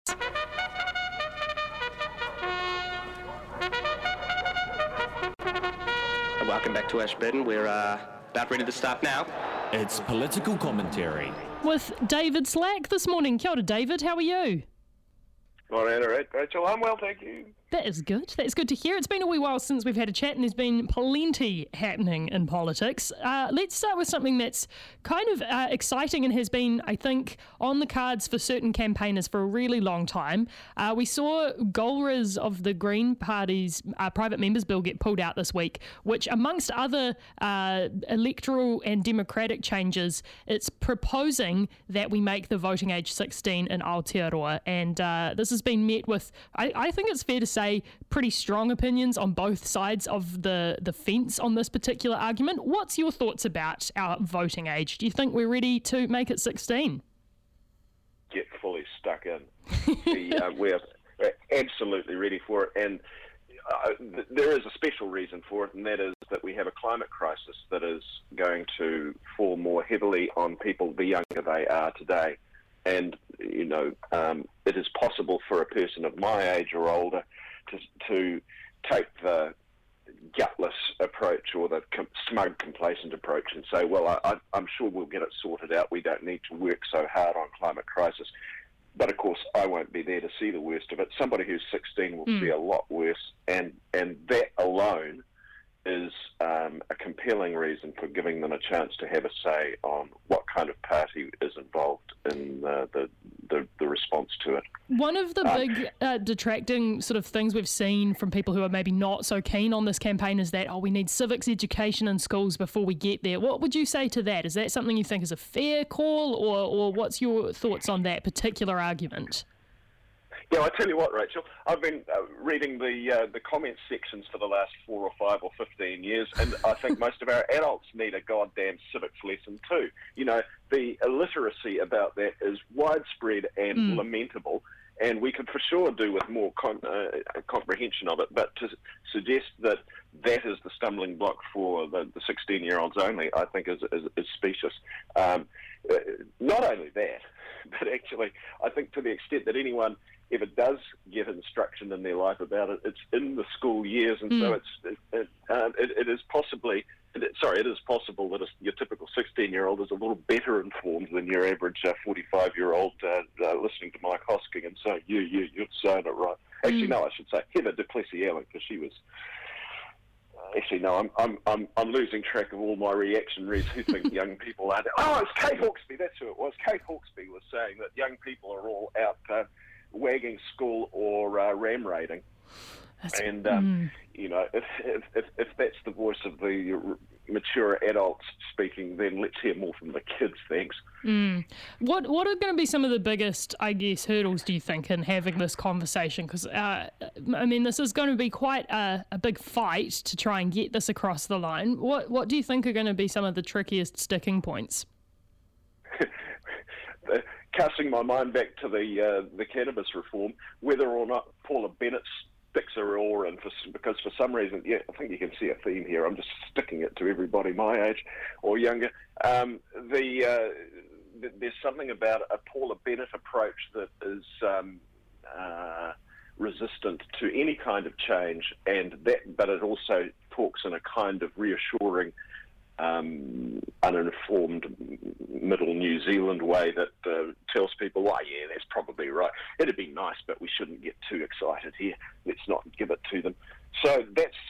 Welcome back to Ashburton. We're about ready to start now. It's political commentary with David Slack this morning. Kia ora, David. How are you? All right, Rachel. I'm well, thank you. That is good. That's good to hear. It's been a wee while since we've had a chat, and there's been plenty happening in politics. Let's start with something that's kind of exciting and has been, I think, on the cards for certain campaigners for a really long time. We saw GOLRA's of the Green Party's private members bill get pulled out this week, which, amongst other electoral and democratic changes, it's proposing that we make the voting age 16 in Aotearoa. And this has been met with, I think it's fair to say, pretty strong opinions on both sides of the fence on this particular argument. What's your thoughts about our voting age? Do you think we're ready to make it 16? Get fully stuck in. We're absolutely ready for it, and there is a special reason for it, and that is that we have a climate crisis that is going to fall more heavily on people the younger they are today. And, it is possible for a person of my age or older to take the gutless approach or the smug, complacent approach and say, well, I'm sure we'll get it sorted out. We don't need to work so hard on climate crisis. But, of course, I won't be there to see the worst of it. Somebody who's 16 will see a lot worse, and that alone is a compelling reason for giving them a chance to have a say on what kind of party is involved in the response to it. One of the big detracting sort of things we've seen from people who are maybe not so keen on this campaign is that, we need civics education in schools before we get there. What would you say to that? Is that something you think is a fair call, or what's your thoughts on that particular argument? Yeah, I tell you what, Rachel, I've been reading the comments sections for the last 4 or 5 or 15 years, and I think most of our adults need a goddamn civics lesson too. The illiteracy about that is widespread and lamentable, and we could for sure do with more comprehension of it, but to suggest that that is the stumbling block for the 16-year-olds only, I think is specious. Not only that, but actually, I think to the extent that anyone ever does get instruction in their life about it, it's in the school years, and so it is possible that your typical 16-year-old is a little better informed than your average 45-year-old listening to Mike Hosking and saying, you're saying it right. Actually, no, I should say Heather du Plessis-Allen, because she was. Actually, no, I'm losing track of all my reactionaries who think young people are. It's Kate Hawkesby. That's who it was. Kate Hawkesby was saying that young people are all out wagging school or ram raiding. And if that's the voice of the mature adults speaking, then let's hear more from the kids. Thanks. What are going to be some of the biggest, I guess, hurdles, do you think, in having this conversation? Because, this is going to be quite a big fight to try and get this across the line. What do you think are going to be some of the trickiest sticking points? Casting my mind back to the cannabis reform, whether or not Paula Bennett sticks her oar in, because for some reason, I think you can see a theme here. I'm just sticking it to everybody my age or younger. There's something about a Paula Bennett approach that is resistant to any kind of change, but it also talks in a kind of reassuring, uninformed middle New Zealand way that tells people, yeah, that's probably right. It'd be nice, but we shouldn't get too excited here. Let's not give it to them. So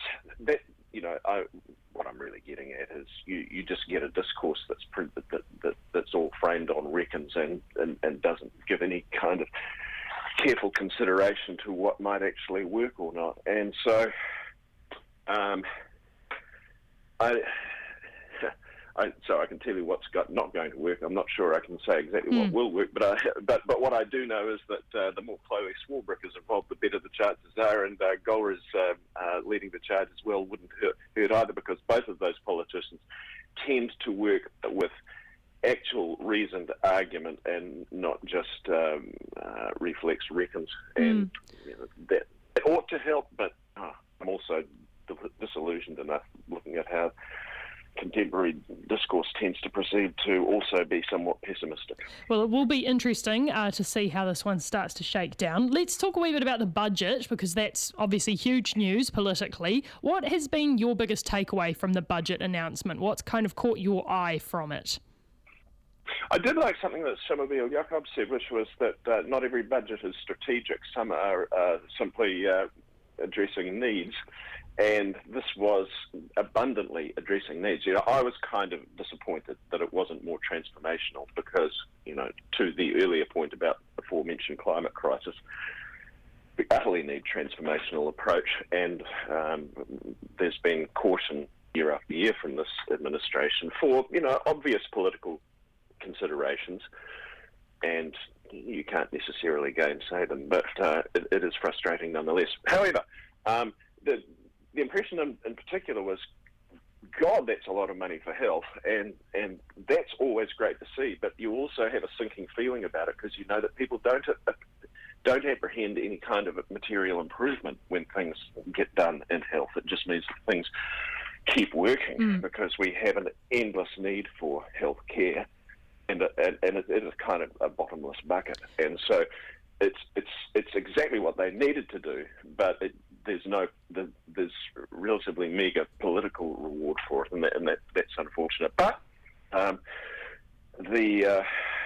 what I'm really getting at is you just get a discourse that's all framed on reckons and doesn't give any kind of careful consideration to what might actually work or not. And so I can tell you what's not going to work. I'm not sure I can say exactly what will work, but what I do know is that the more Chloe Swarbrick is involved, the better the chances are, and GOLRA's leading the charge as well wouldn't hurt either, because both of those politicians tend to work with actual reasoned argument and not just reflex reckons. And that ought to help, but I'm also disillusioned enough looking at how contemporary discourse tends to proceed to also be somewhat pessimistic. Well, it will be interesting to see how this one starts to shake down. Let's talk a wee bit about the budget, because that's obviously huge news politically. What has been your biggest takeaway from the budget announcement? What's kind of caught your eye from it? I did like something that Shamobile Jacob said, which was that not every budget is strategic. Some are simply addressing needs. And this was abundantly addressing needs. I was kind of disappointed that it wasn't more transformational because, to the earlier point about the aforementioned climate crisis, we utterly need transformational approach. And there's been caution year after year from this administration for, obvious political considerations. And you can't necessarily gainsay them, but it is frustrating nonetheless. However, the impression in particular was, God, that's a lot of money for health, and that's always great to see. But you also have a sinking feeling about it because you know that people don't apprehend any kind of material improvement when things get done in health. It just means that things keep working because we have an endless need for health care, and it is kind of a bottomless bucket. And so it's exactly what they needed to do, but there's relatively meagre political reward for it, and that's unfortunate. But the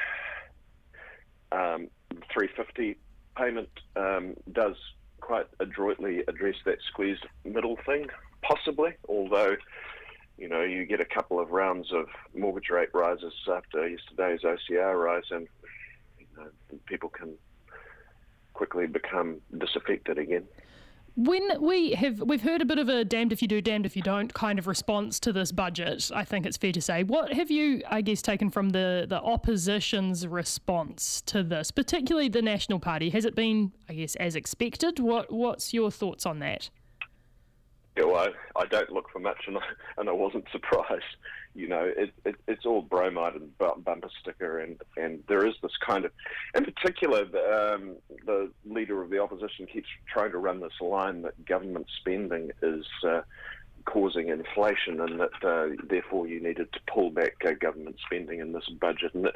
350 payment does quite adroitly address that squeezed middle thing, possibly, although you get a couple of rounds of mortgage rate rises after yesterday's OCR rise, and people can quickly become disaffected again. When we've heard a bit of a damned if you do, damned if you don't kind of response to this budget, I think it's fair to say. What have you, I guess, taken from the opposition's response to this, particularly the National Party? Has it been, I guess, as expected? What's your thoughts on that? Yeah, well, I don't look for much, and I wasn't surprised. It's all bromide and bumper sticker, and there is this kind of, in particular, the leader of the opposition keeps trying to run this line that government spending is causing inflation, and that therefore you needed to pull back government spending in this budget. And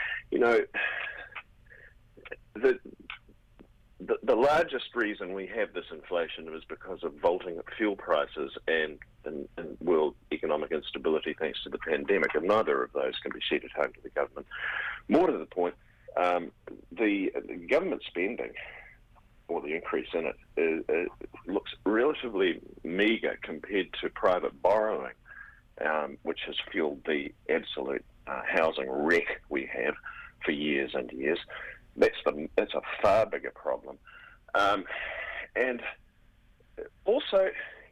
the largest reason we have this inflation is because of vaulting fuel prices and world economic instability thanks to the pandemic, and neither of those can be sheeted home to the government. More to the point, the government spending, or the increase in it, looks relatively meagre compared to private borrowing, which has fueled the absolute housing wreck we have for years and years. That's a far bigger problem, and also,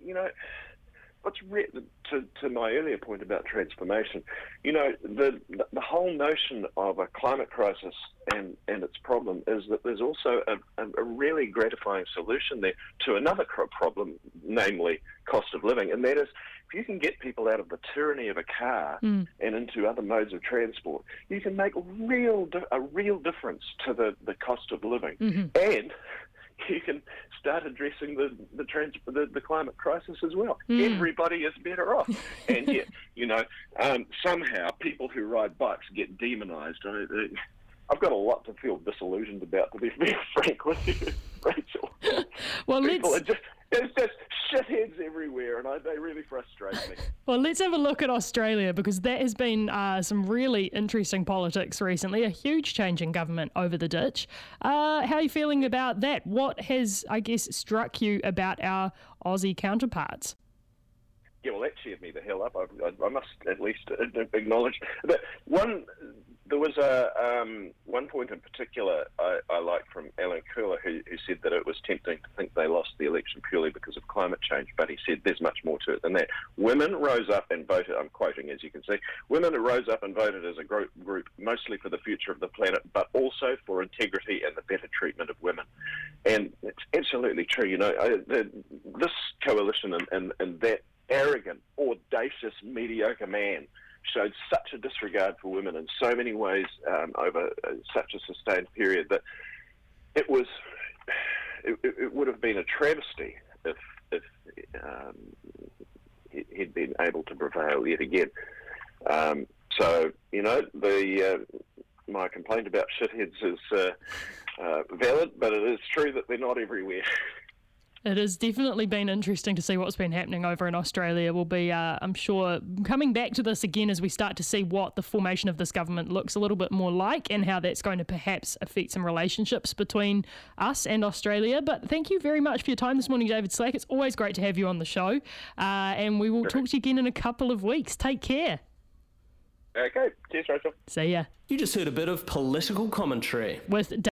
what's to my earlier point about transformation, the whole notion of a climate crisis and its problem is that there's also a really gratifying solution there to another problem, namely cost of living, and that is, if you can get people out of the tyranny of a car and into other modes of transport, you can make a real difference to the cost of living, and you can start addressing the climate crisis as well. Everybody is better off, and yet somehow people who ride bikes get demonised. I've got a lot to feel disillusioned about, to be very frank with you, Rachel. Well, it's just shitheads everywhere, and they really frustrate me. Well, let's have a look at Australia, because there has been some really interesting politics recently, a huge change in government over the ditch. How are you feeling about that? What has, I guess, struck you about our Aussie counterparts? Yeah, well, that cheered me the hell up. I must at least acknowledge that there was one point in particular I liked from Alan Curler, who said that it was tempting to think they lost the election purely because of climate change, but he said there's much more to it than that. Women rose up and voted, I'm quoting as you can see, women rose up and voted as a group mostly for the future of the planet, but also for integrity and the better treatment of women. And it's absolutely true. This coalition and that arrogant, audacious, mediocre man showed such a disregard for women in so many ways over such a sustained period that it would have been a travesty if he'd been able to prevail yet again. So, my complaint about shitheads is valid, but it is true that they're not everywhere. It has definitely been interesting to see what's been happening over in Australia. We'll be, I'm sure, coming back to this again as we start to see what the formation of this government looks a little bit more like and how that's going to perhaps affect some relationships between us and Australia. But thank you very much for your time this morning, David Slack. It's always great to have you on the show. And we will talk to you again in a couple of weeks. Take care. Okay. Cheers, Rachel. See ya. You just heard a bit of political commentary With